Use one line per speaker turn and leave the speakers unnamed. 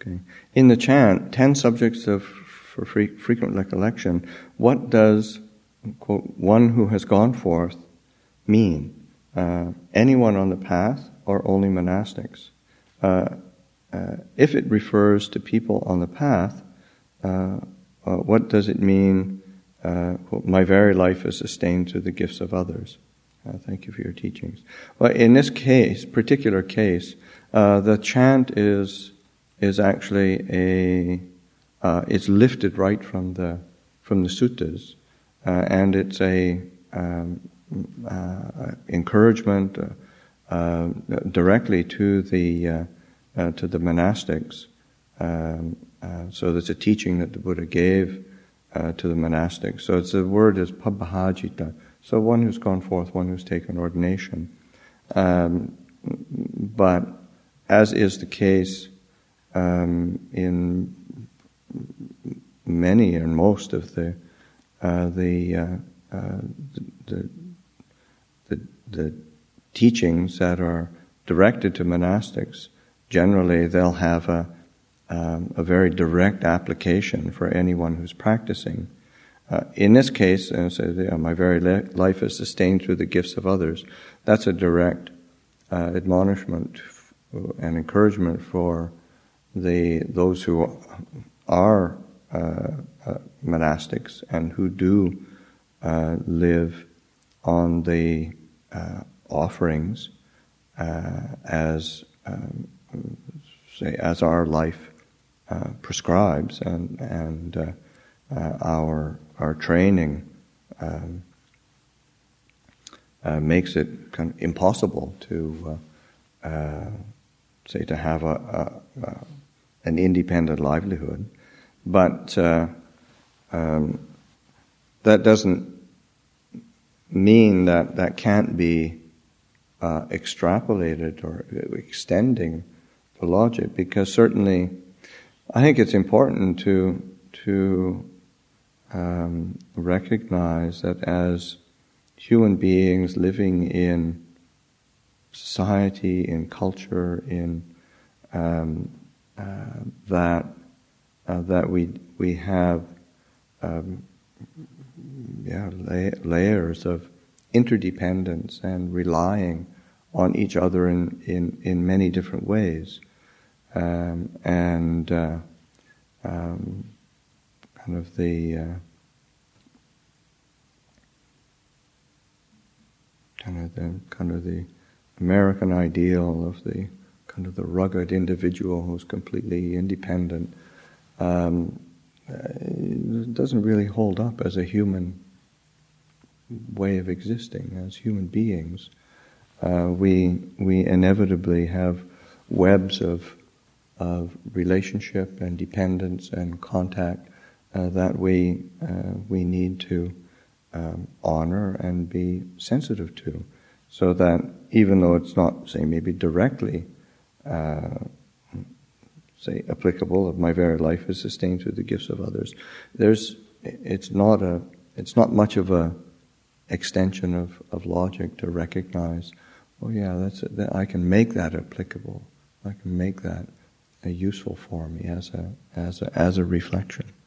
Okay. In the chant, 10 subjects for frequent recollection, what does, quote, one who has gone forth mean? Anyone on the path or only monastics? If it refers to people on the path, what does it mean, quote, my very life is sustained through the gifts of others? Thank you for your teachings. Well, in this particular case, the chant is actually it's lifted right from the suttas, and it's a encouragement directly to the monastics. So there's a teaching that the Buddha gave to the monastics. So the word is pabbahajita. So one who's gone forth, one who's taken ordination. But as is the case in many and most of the teachings that are directed to monastics, generally they'll have a very direct application for anyone who's practicing. In this case, my very life is sustained through the gifts of others. That's a direct admonishment and encouragement for those who are monastics and who do live on the offerings as our life prescribes, and our training makes it kind of impossible to to have an independent livelihood. But that doesn't mean that can't be extrapolated or extending the logic, because certainly I think it's important to recognize that as human beings living in society, in culture, in that we have layers of interdependence and relying on each other in many different ways, and kind of the American ideal of the kind of the rugged individual who's completely independent doesn't really hold up as a human way of existing. As human beings, we inevitably have webs of relationship and dependence and contact that we need to honor and be sensitive to, so that even though it's not, say, maybe directly applicable, of my very life is sustained through the gifts of others, it's not much of a extension of logic to recognize, oh yeah, I can make that applicable. I can make that useful for me as a reflection.